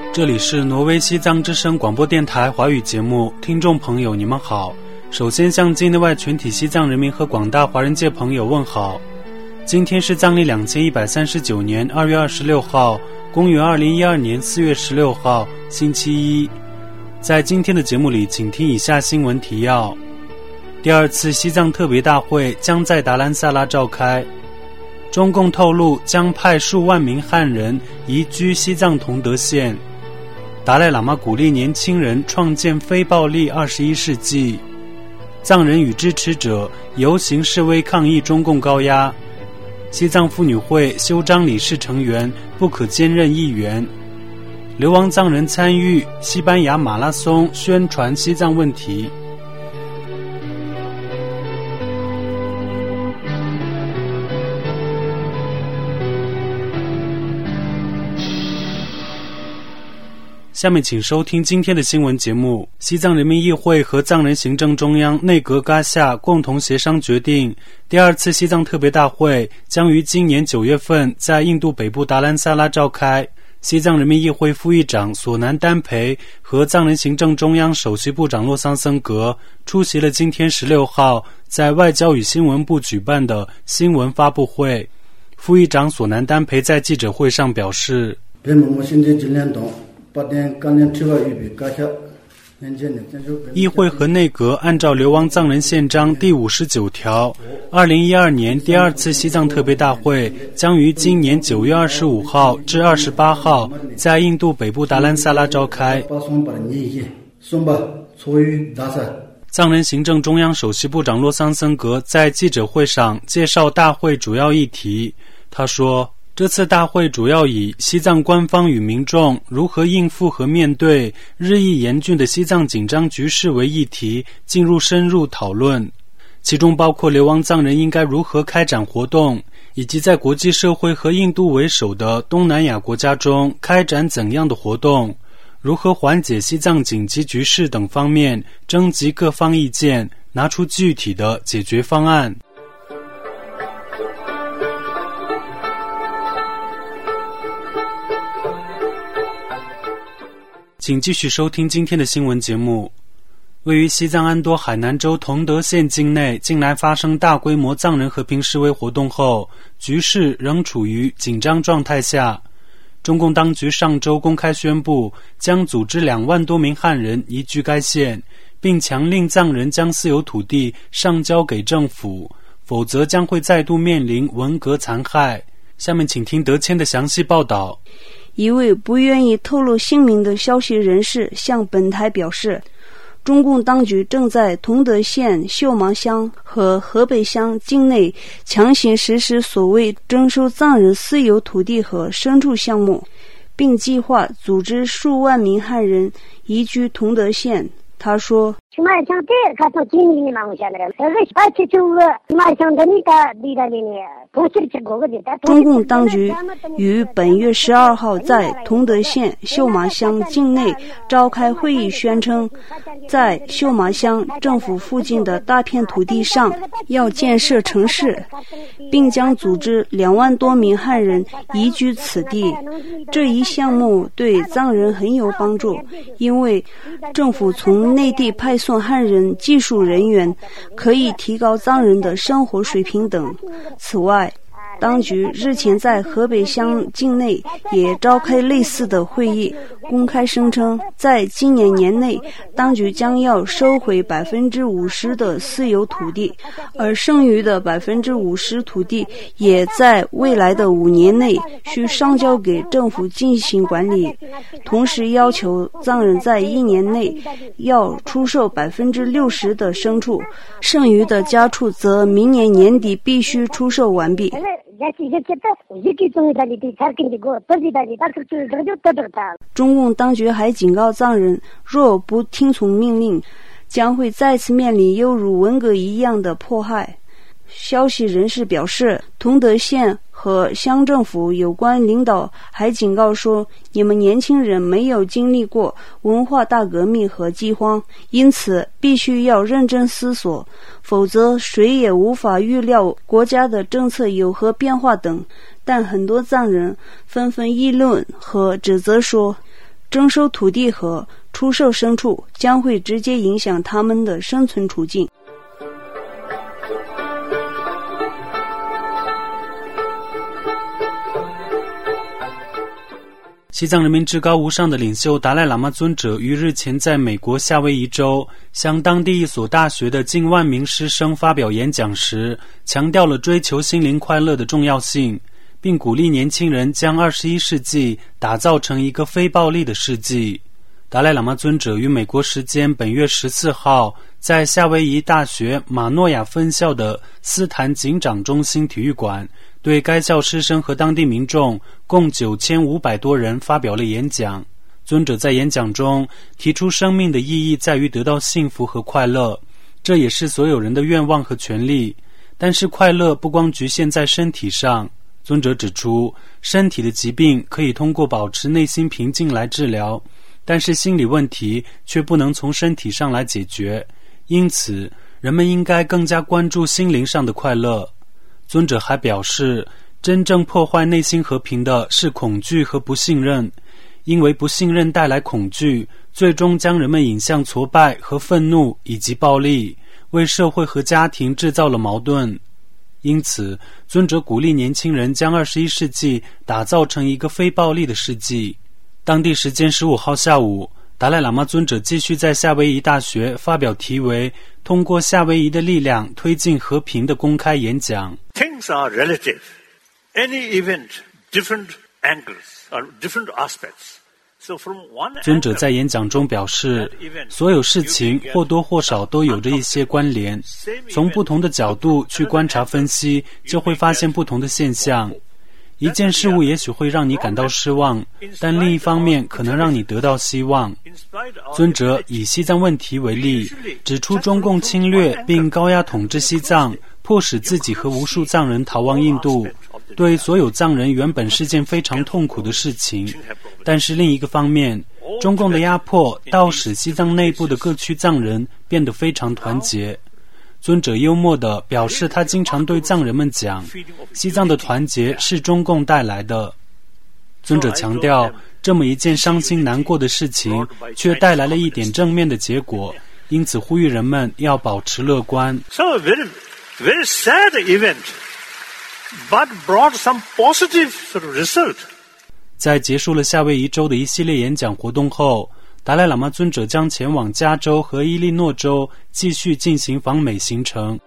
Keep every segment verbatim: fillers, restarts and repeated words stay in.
这里是挪威西藏之声广播电台华语节目，听众朋友你们好。首先向境内外全体西藏人民和广大华人界朋友问好。今天是藏历两千一百三十九年二月二十六号，公元二零一二年四月十六号，星期一。在今天的节目里，请听以下新闻提要。第二次西藏特别大会将在达兰萨拉召开。中共透露将派数万名汉人移居西藏同德县。达赖喇嘛鼓励年轻人创建非暴力二十一世纪。藏人与支持者游行示威抗议中共高压。西藏妇女会修章理事成员不可兼任议员。流亡藏人参与西班牙马拉松宣传西藏问题。下面请收听今天的新闻节目。西藏人民议会和藏人行政中央内阁嘎夏共同协商决定，第二次西藏特别大会将于今年九月份在印度北部达兰萨拉召开。西藏人民议会副议长索南丹培和藏人行政中央首席部长洛桑森格出席了今天十六号在外交与新闻部举办的新闻发布会。副议长索南丹培在记者会上表示，议会和内阁按照流亡藏人宪章第五十九条，二零一二年第二次西藏特别大会将于今年九月二十五号至二十八号在印度北部达兰萨拉召开。藏人行政中央首席部长洛桑森格在记者会上介绍大会主要议题。他说，这次大会主要以西藏官方与民众如何应付和面对日益严峻的西藏紧张局势为议题进入深入讨论，其中包括流亡藏人应该如何开展活动，以及在国际社会和印度为首的东南亚国家中开展怎样的活动，如何缓解西藏紧急局势等方面征集各方意见，拿出具体的解决方案。请继续收听今天的新闻节目。位于西藏安多海南州同德县境内近来发生大规模藏人和平示威活动后，局势仍处于紧张状态下。中共当局上周公开宣布，将组织两万多名汉人移居该县，并强令藏人将私有土地上交给政府，否则将会再度面临文革残害。下面请听德谦的详细报道。 一位不愿意透露姓名的消息人士向本台表示，中共当局正在同德县秀芒乡和河北乡境内强行实施所谓征收藏人私有土地和牲畜项目，并计划组织数万名汉人移居同德县。他说，中共当局于本月十二号在同德县秀麻乡境内召开会议，宣称在秀麻乡政府附近的大片土地上要建设城市，并将组织两万多名汉人移居此地。这一项目对藏人很有帮助，因为政府从内地派送汉人技术人员，可以提高藏人的生活水平等。此外，当局日前在河北乡境内也召开类似的会议，公开声称在今年年内当局将要收回百分之五十的私有土地，而剩余的百分之五十土地也在未来的五年内需上交给政府进行管理。同时要求藏人在一年内要出售百分之六十的牲畜，剩余的家畜则明年年底必须出售完毕。中共当局还警告藏人，若不听从命令，将会再次面临犹如文革一样的迫害。消息人士表示，同德县和乡政府有关领导还警告说，你们年轻人没有经历过文化大革命和饥荒，因此必须要认真思索，否则谁也无法预料国家的政策有何变化等。但很多藏人纷纷议论和指责说， 征收土地和出售牲畜将会直接影响他们的生存处境。 西藏人民至高无上的领袖达赖喇嘛尊者于日前在美国夏威夷州向当地一所大学的近万名师生发表演讲时，强调了追求心灵快乐的重要性，并鼓励年轻人将二十一世纪打造成一个非暴力的世纪。达赖喇嘛尊者于美国时间本月十四号在夏威夷大学马诺亚分校的斯坦警长中心体育馆对该校师生和当地民众共九千五百多人发表了演讲。尊者在演讲中提出，生命的意义在于得到幸福和快乐，这也是所有人的愿望和权利。但是快乐不光局限在身体上。尊者指出，身体的疾病可以通过保持内心平静来治疗，但是心理问题却不能从身体上来解决，因此人们应该更加关注心灵上的快乐。尊者还表示，真正破坏内心和平的是恐惧和不信任，因为不信任带来恐惧，最终将人们引向挫败和愤怒以及暴力，为社会和家庭制造了矛盾。因此，尊者鼓励年轻人将二十一世纪打造成一个非暴力的世纪。当地时间十五号下午，达赖喇嘛尊者继续在夏威夷大学发表题为“通过夏威夷的力量推进和平”的公开演讲。 Things are relative. Any event, different angles or different aspects. So from one 尊者在演讲中表示，所有事情或多或少都有着一些关联，从不同的角度去观察分析，就会发现不同的现象。一件事物也许会让你感到失望，但另一方面可能让你得到希望。尊者以西藏问题为例，指出中共侵略并高压统治西藏，迫使自己和无数藏人逃亡印度，对所有藏人原本是件非常痛苦的事情。但是另一个方面，中共的压迫倒使西藏内部的各区藏人变得非常团结。尊者幽默地表示，他经常对藏人们讲，西藏的团结是中共带来的。尊者强调，这么一件伤心难过的事情却带来了一点正面的结果，因此呼吁人们要保持乐观。 So a very, very sad event, but brought some positive sort of result. 在结束了夏威夷州的一系列演讲活动后，达赖喇嘛尊者将前往加州和伊利诺州继续进行访美行程。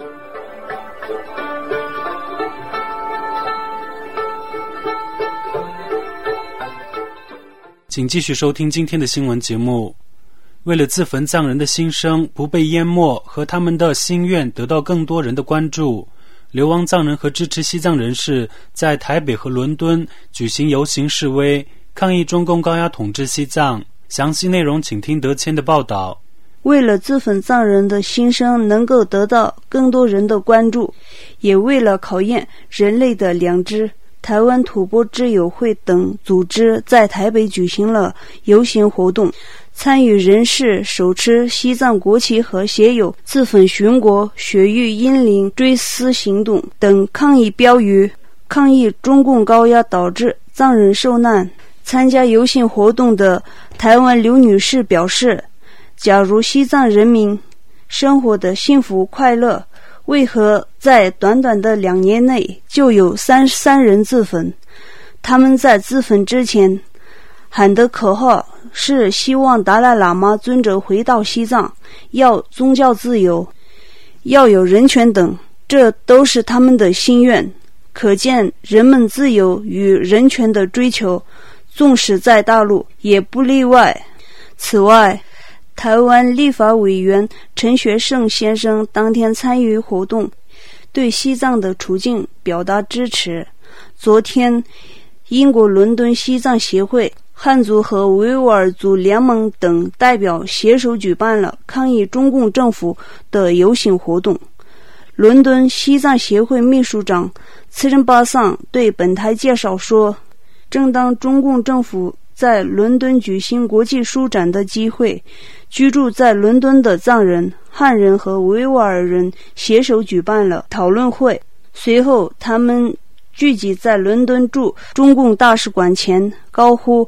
请继续收听今天的新闻节目。为了自焚藏人的心声不被淹没和他们的心愿得到更多人的关注，流亡藏人和支持西藏人士在台北和伦敦举行游行示威，抗议中共高压统治西藏。详细内容请听德谦的报道。 为了自焚藏人的心声能够得到更多人的关注，也为了考验人类的良知，台湾土拨之友会等组织在台北举行了游行活动，参与人士手持西藏国旗和写有自焚殉国、雪域英灵追思行动等抗议标语，抗议中共高压导致藏人受难。参加游行活动的台湾刘女士表示，假如西藏人民生活的幸福快乐，为何在短短的两年内就有三十三人自焚？他们在自焚之前喊的口号是希望达赖喇嘛尊者回到西藏，要宗教自由，要有人权等，这都是他们的心愿。可见人们自由与人权的追求，纵使在大陆也不例外。此外，台湾立法委员陈学圣先生当天参与活动，对西藏的处境表达支持。昨天，英国伦敦西藏协会、汉族和维吾尔族联盟等代表携手举办了抗议中共政府的游行活动。伦敦西藏协会秘书长次仁巴桑对本台介绍说，正当中共政府在伦敦举行国际书展的机会，居住在伦敦的藏人、汉人和维吾尔人携手举办了讨论会。随后他们聚集在伦敦驻中共大使馆前，高呼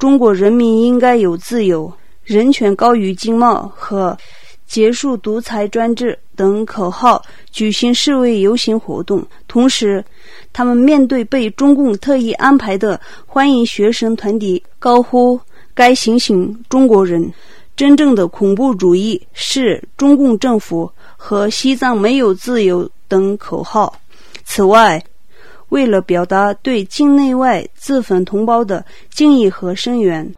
中国人民应该有自由、人权高于经贸和结束独裁专制等口号举行示威游行活动。同时，他们面对被中共特意安排的欢迎学生团体，高呼该醒醒中国人，真正的恐怖主义是中共政府和西藏没有自由等口号。此外，为了表达对境内外自焚同胞的敬意和声援，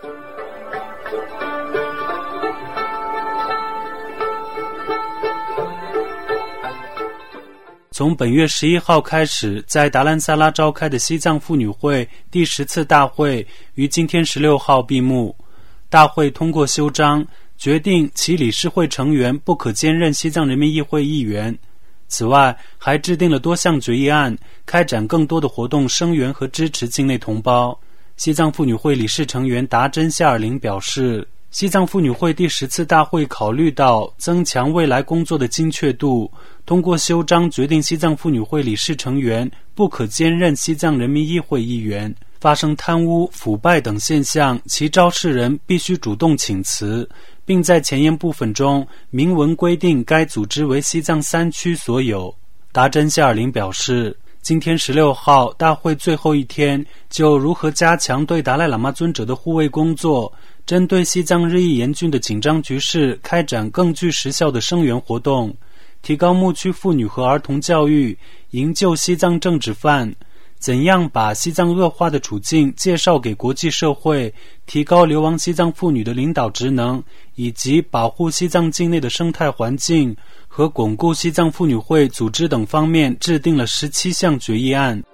从本月十一号开始，在达兰萨拉召开的西藏妇女会第十次大会于今天十六号闭幕。大会通过修章，决定其理事会成员不可兼任西藏人民议会议员。此外，还制定了多项决议案，开展更多的活动声援和支持境内同胞。西藏妇女会理事成员达真夏尔林表示，西藏妇女会第十次大会考虑到增强未来工作的精确度，通过修章决定西藏妇女会理事成员不可兼任西藏人民议会议员。发生贪污、腐败等现象，其肇事人必须主动请辞，并在前言部分中明文规定该组织为西藏三区所有。达真夏尔林表示，今天十六号大会最后一天，就如何加强对达赖喇嘛尊者的护卫工作，针对西藏日益严峻的紧张局势开展更具实效的声援活动，提高牧区妇女和儿童教育，营救西藏政治犯，怎样把西藏恶化的处境介绍给国际社会，提高流亡西藏妇女的领导职能，以及保护西藏境内的生态环境和巩固西藏妇女会组织等方面制定了十七项决议案。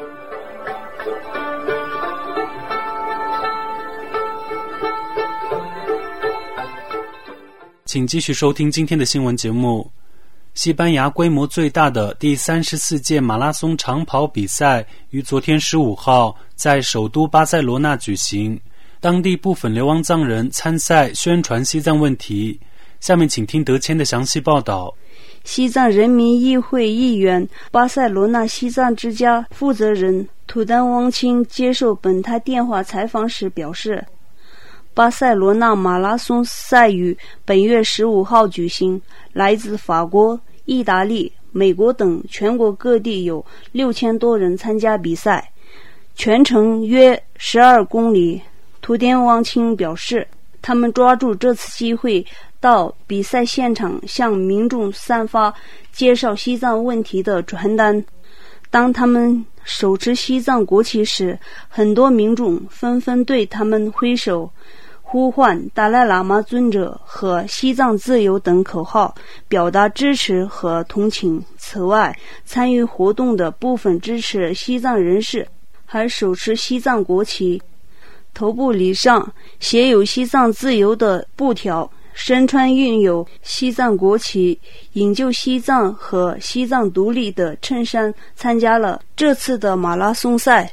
请继续收听今天的新闻节目。西班牙规模最大的第三十四届马拉松长跑比赛于昨天十五号在首都巴塞罗那举行，当地部分流亡藏人参赛宣传西藏问题。下面请听德谦的详细报道。 西藏人民议会议员、巴塞罗那西藏之家负责人图丹汪清接受本台电话采访时表示，巴塞罗那马拉松赛于本月十五号举行，来自法国、意大利、美国等全国各地有六千多人参加比赛，全程约十二公里。图丹汪清表示，他们抓住这次机会到比赛现场向民众散发介绍西藏问题的传单。当他们手持西藏国旗时，很多民众纷纷对他们挥手，呼唤达赖喇嘛尊者和西藏自由等口号，表达支持和同情。此外，参与活动的部分支持西藏人士还手持西藏国旗，头部礼上写有西藏自由的布条，身穿印有西藏国旗、营救西藏和西藏独立的衬衫，参加了这次的马拉松赛。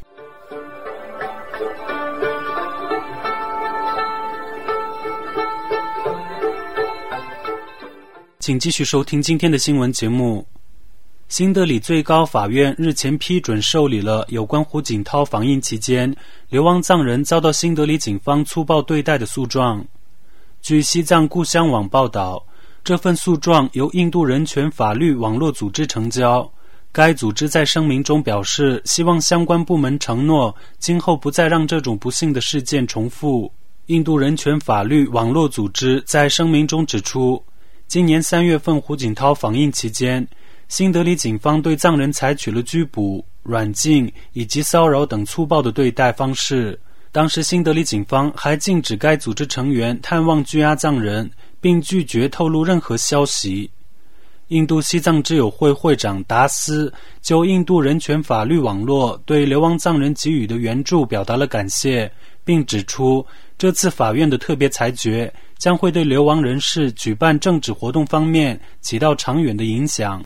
请继续收听今天的新闻节目。新德里最高法院日前批准受理了有关胡锦涛访印期间流亡藏人遭到新德里警方粗暴对待的诉状。据西藏故乡网报道，这份诉状由印度人权法律网络组织成交。该组织在声明中表示，希望相关部门承诺今后不再让这种不幸的事件重复。印度人权法律网络组织在声明中指出，今年三月份胡锦涛访印期间，新德里警方对藏人采取了拘捕、软禁以及骚扰等粗暴的对待方式。当时新德里警方还禁止该组织成员探望拘押藏人，并拒绝透露任何消息。印度西藏之友会会长达斯就印度人权法律网络对流亡藏人给予的援助表达了感谢，并指出这次法院的特别裁决将会对流亡人士举办政治活动方面起到长远的影响。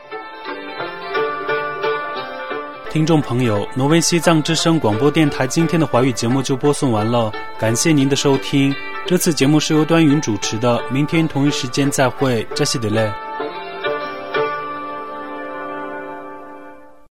听众朋友，挪威西藏之声广播电台今天的华语节目就播送完了，感谢您的收听。这次节目是由端云主持的，明天同一时间再会，扎西德勒。